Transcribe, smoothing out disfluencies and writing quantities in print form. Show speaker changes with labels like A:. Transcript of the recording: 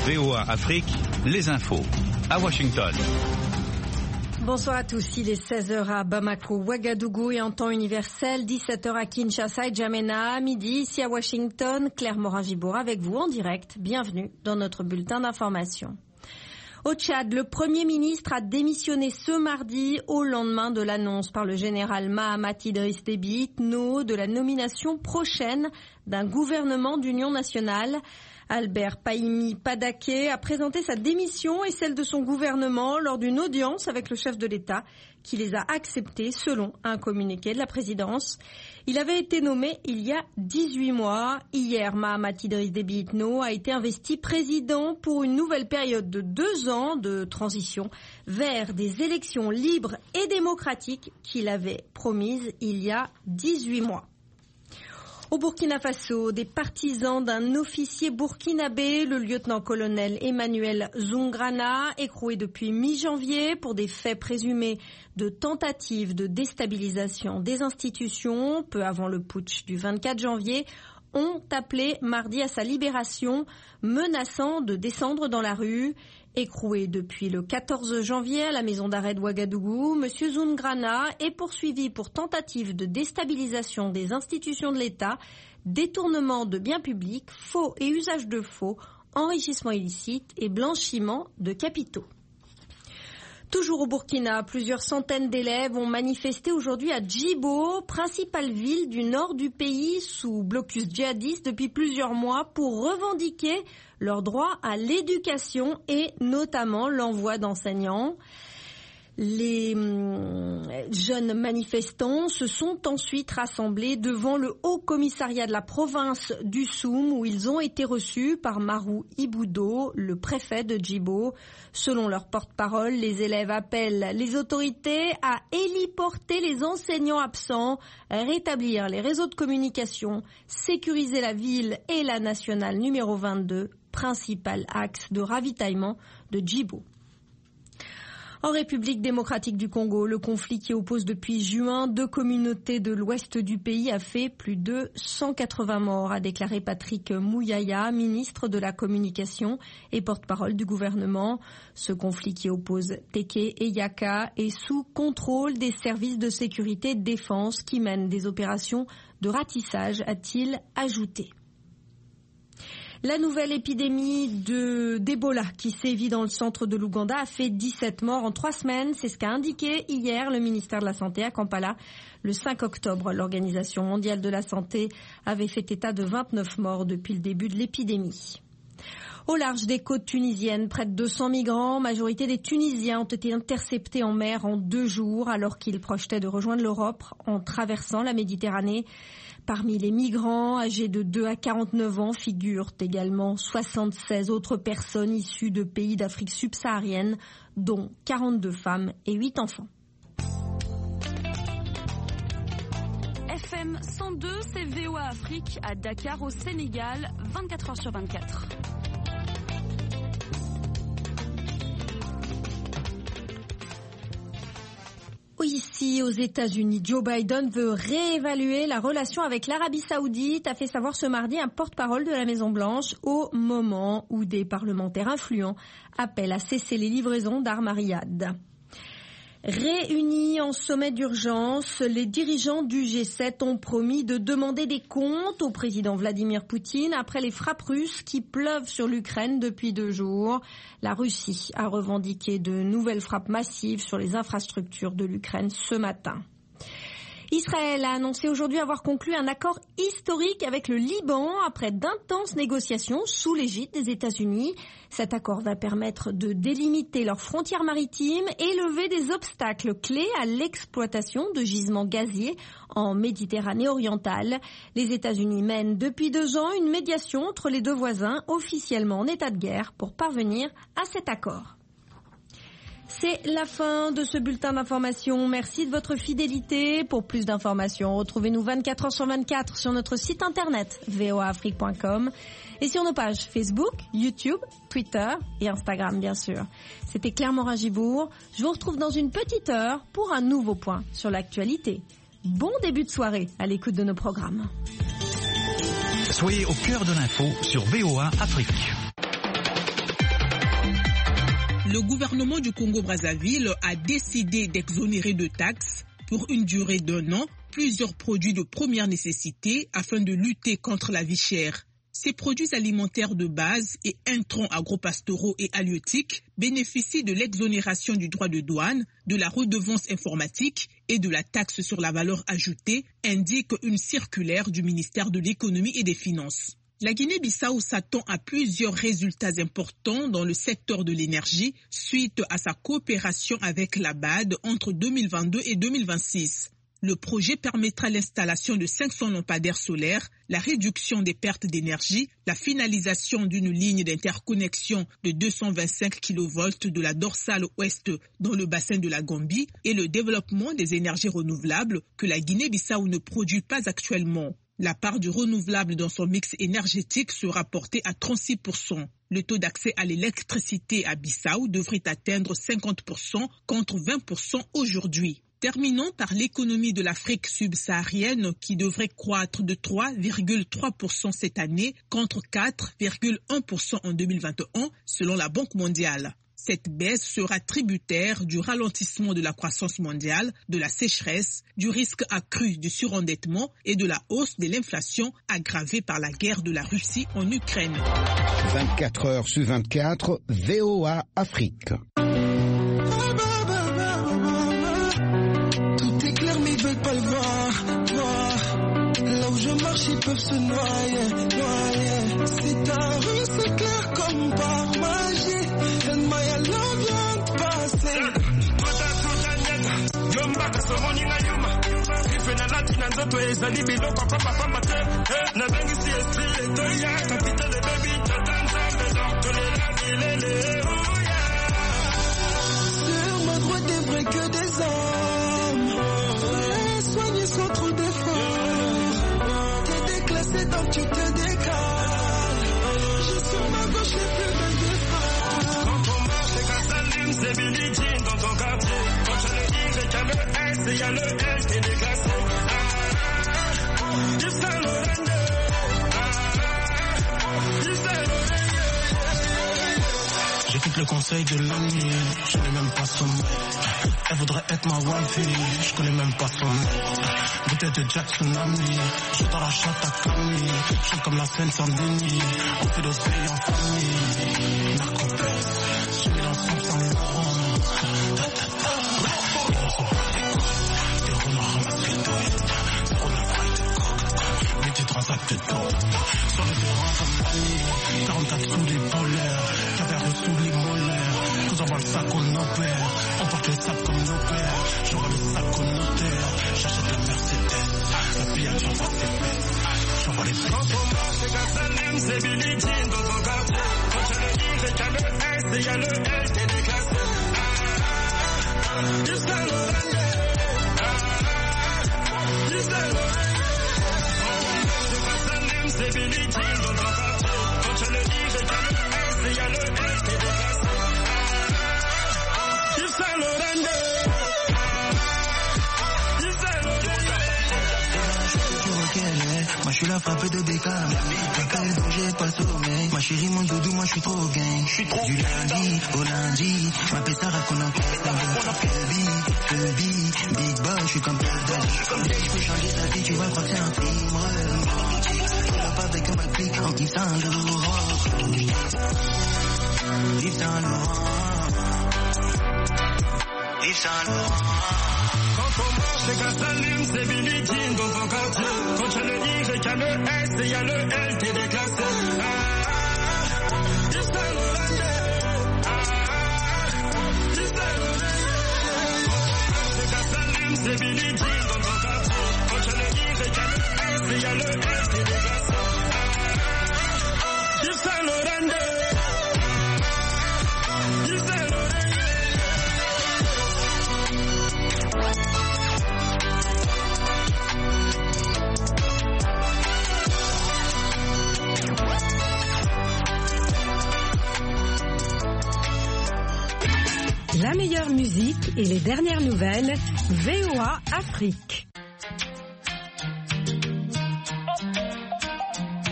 A: VOA Afrique, les infos. À Washington.
B: Bonsoir à tous, il est 16h à Bamako, Ouagadougou et en temps universel, 17h à Kinshasa et Djamena, à midi ici à Washington, Claire Morin-Gibour avec vous en direct. Bienvenue dans notre bulletin d'information. Au Tchad, le Premier ministre a démissionné ce mardi au lendemain de l'annonce par le général Mahamat Idriss Déby Itno de la nomination prochaine d'un gouvernement d'union nationale. Albert Pahimi Padaké a présenté sa démission et celle de son gouvernement lors d'une audience avec le chef de l'État qui les a acceptées selon un communiqué de la présidence. Il avait été nommé il y a 18 mois. Hier, Mahamat Idriss Déby Itno a été investi président pour une nouvelle période de 2 ans de transition vers des élections libres et démocratiques qu'il avait promises il y a 18 mois. Au Burkina Faso, des partisans d'un officier burkinabé, le lieutenant-colonel Emmanuel Zoungrana, écroué depuis mi-janvier pour des faits présumés de tentative de déstabilisation des institutions, peu avant le putsch du 24 janvier, ont appelé mardi à sa libération, menaçant de descendre dans la rue. Écroué depuis le 14 janvier à la maison d'arrêt de Ouagadougou, M. Zoungrana est poursuivi pour tentative de déstabilisation des institutions de l'État, détournement de biens publics, faux et usage de faux, enrichissement illicite et blanchiment de capitaux. Toujours au Burkina, plusieurs centaines d'élèves ont manifesté aujourd'hui à Djibo, principale ville du nord du pays sous blocus djihadiste depuis plusieurs mois, pour revendiquer leur droit à l'éducation et notamment l'envoi d'enseignants. Les jeunes manifestants se sont ensuite rassemblés devant le Haut Commissariat de la province du Soum où ils ont été reçus par Marou Iboudo, le préfet de Djibo. Selon leur porte-parole, les élèves appellent les autorités à héliporter les enseignants absents, rétablir les réseaux de communication, sécuriser la ville et la nationale numéro 22, principal axe de ravitaillement de Djibo. En République démocratique du Congo, le conflit qui oppose depuis juin 2 communautés de l'ouest du pays a fait plus de 180 morts, a déclaré Patrick Mouyaya, ministre de la Communication et porte-parole du gouvernement. Ce conflit qui oppose Téké et Yaka est sous contrôle des services de sécurité et de défense qui mènent des opérations de ratissage, a-t-il ajouté. La nouvelle épidémie d'Ebola qui sévit dans le centre de l'Ouganda a fait 17 morts en 3 semaines. C'est ce qu'a indiqué hier le ministère de la Santé à Kampala. Le 5 octobre, l'Organisation mondiale de la santé avait fait état de 29 morts depuis le début de l'épidémie. Au large des côtes tunisiennes, près de 200 migrants, majorité des Tunisiens, ont été interceptés en mer en 2 jours alors qu'ils projetaient de rejoindre l'Europe en traversant la Méditerranée. Parmi les migrants âgés de 2 à 49 ans figurent également 76 autres personnes issues de pays d'Afrique subsaharienne, dont 42 femmes et 8 enfants.
C: FM 102, c'est VOA Afrique à Dakar au Sénégal, 24h sur 24.
B: Ici, aux États-Unis, Joe Biden veut réévaluer la relation avec l'Arabie Saoudite, a fait savoir ce mardi un porte-parole de la Maison-Blanche au moment où des parlementaires influents appellent à cesser les livraisons d'armes à Riyad. Réunis en sommet d'urgence, les dirigeants du G7 ont promis de demander des comptes au président Vladimir Poutine après les frappes russes qui pleuvent sur l'Ukraine depuis 2 jours. La Russie a revendiqué de nouvelles frappes massives sur les infrastructures de l'Ukraine ce matin. Israël a annoncé aujourd'hui avoir conclu un accord historique avec le Liban après d'intenses négociations sous l'égide des États-Unis. Cet accord va permettre de délimiter leurs frontières maritimes et lever des obstacles clés à l'exploitation de gisements gaziers en Méditerranée orientale. Les États-Unis mènent depuis 2 ans une médiation entre les 2 voisins officiellement en état de guerre pour parvenir à cet accord. C'est la fin de ce bulletin d'information. Merci de votre fidélité. Pour plus d'informations, retrouvez-nous 24h sur 24 sur notre site internet voaafrique.com et sur nos pages Facebook, YouTube, Twitter et Instagram, bien sûr. C'était Claire Morin-Gibour. Je vous retrouve dans une petite heure pour un nouveau point sur l'actualité. Bon début de soirée à l'écoute de nos programmes.
A: Soyez au cœur de l'info sur VOA Afrique.
D: Le gouvernement du Congo-Brazzaville a décidé d'exonérer de taxes pour une durée d'1 an plusieurs produits de première nécessité afin de lutter contre la vie chère. Ces produits alimentaires de base et intrants agropastoraux et halieutiques bénéficient de l'exonération du droit de douane, de la redevance informatique et de la taxe sur la valeur ajoutée, indique une circulaire du ministère de l'Économie et des Finances. La Guinée-Bissau s'attend à plusieurs résultats importants dans le secteur de l'énergie suite à sa coopération avec la BAD entre 2022 et 2026. Le projet permettra l'installation de 500 lampadaires solaires, la réduction des pertes d'énergie, la finalisation d'une ligne d'interconnexion de 225 kV de la dorsale ouest dans le bassin de la Gambie et le développement des énergies renouvelables que la Guinée-Bissau ne produit pas actuellement. La part du renouvelable dans son mix énergétique sera portée à 36%. Le taux d'accès à l'électricité à Bissau devrait atteindre 50% contre 20% aujourd'hui. Terminons par l'économie de l'Afrique subsaharienne qui devrait croître de 3,3% cette année contre 4,1% en 2021 selon la Banque mondiale. Cette baisse sera tributaire du ralentissement de la croissance mondiale, de la sécheresse, du risque accru du surendettement et de la hausse de l'inflation aggravée par la guerre de la Russie en Ukraine.
E: 24 heures sur 24, VOA Afrique.
F: Pas le voir. Là où je marche, ils peuvent se noyer. C'est ta rue, c'est clair comme par magie. And my love vient de passer. Sur ma droite, des vrais que des hommes. Sans trop d'efforts, t'es déclassé donc tu te décales. Je sur ma gauche les plus belles des femmes. Quand on marche et quand ça allume, c'est Billie Jean dans ton quartier. Quand je le dis, qu'il y a le S et il y a le L, t'es déclassé. Du Saint-Laurent, du Saint-Laurent. J'écoute le conseil de l'ami, je n'ai même pas sommeil. Elle voudrait être ma wifey, je connais même pas son nom. Bouteille de Jack Tsunami, je dans la chatte à Camille. Je suis comme la scène sans déni, on fait d'océan en famille. Narcopèse, je mets l'ensemble sans les Laurent. Des renards ramassent les doigts, zéro neuf rail de coke. Mais tu transactes d'or, sur le terrain comme Annie. 44 sous les polaires, caverne sous les molaires. Nous envoie le sac on opère, on porte le sac comme nos pères. J'aurai le sac au notaire, j'achète la Mercedes. La pillage j'envoie ses fesses, j'envoie les fesses. Quand on marche et quand ça allume, c'est Billie Jean dans ton quartier. Quand je le dis, j'ai qu'à le S et y'a le L, t'es déclassé. Du Saint-Laurent, du Saint-Laurent. Quand ça allume, c'est Billie Jean dans ton quartier. Quand je le dis, j'ai qu'à le S et y'a le L, t'es déclassé. Du Saint-Laurent. Moi je suis la frappe de Beckham. Quand elle j'ai pas sommeil. Ma chérie mon doudou, moi je suis trop gang. Du lundi au lundi, je m'appelle Sarah Konanke. Kelby, Big Boy, je suis comme Pelda. Je peux changer ta vie, tu vas croire que c'est un film. Je la pas avec ma clique en Yves Saint Laurent. Yves Saint Laurent. Yves Saint Laurent. Quand on marche et quand ça allume, c'est Billie Jean dans ton quartier. Quand je le dis, j'ai qu'à le S et y'a le L, t'es déclassé. Du Saint-Laurent, du Saint-Laurent. Quand ça allume, c'est Billie Jean dans ton quartier. Quand je le dis, j'ai qu'à le S et y'a le L, t'es déclassé. Du Saint-Laurent, du Saint-Laurent.
B: La meilleure musique et les dernières nouvelles, VOA Afrique.